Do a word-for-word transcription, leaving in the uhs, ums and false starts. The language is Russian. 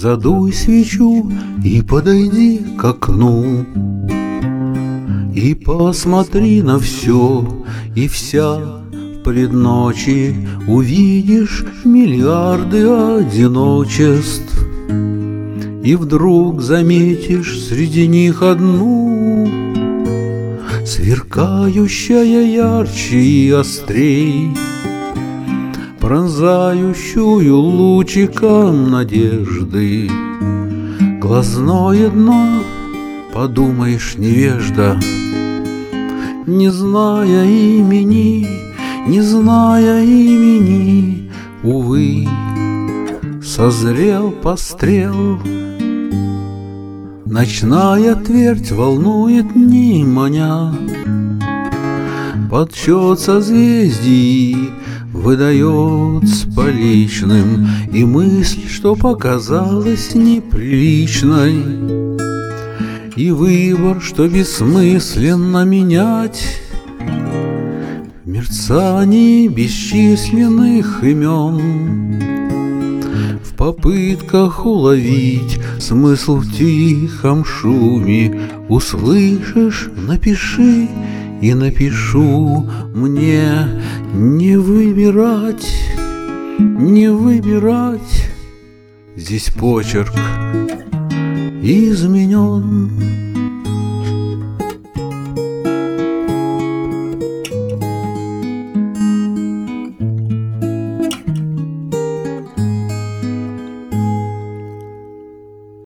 Задуй свечу и подойди к окну, и посмотри на все, и вся в предночи увидишь миллиарды одиночеств. И вдруг заметишь среди них одну, сверкающая ярче и острей, пронзающую лучиком надежды. Глазное дно, подумаешь, невежда, не зная имени, не зная имени, увы, созрел пострел. Ночная твердь волнует дни маня, подсчет созвездий выдает с поличным, и мысль, что показалась неприличной, и выбор, что бессмысленно менять в мерцании бесчисленных имен, в попытках уловить смысл в тихом шуме. Услышишь, напиши, и напишу мне не выбирать, не выбирать. Здесь почерк изменен.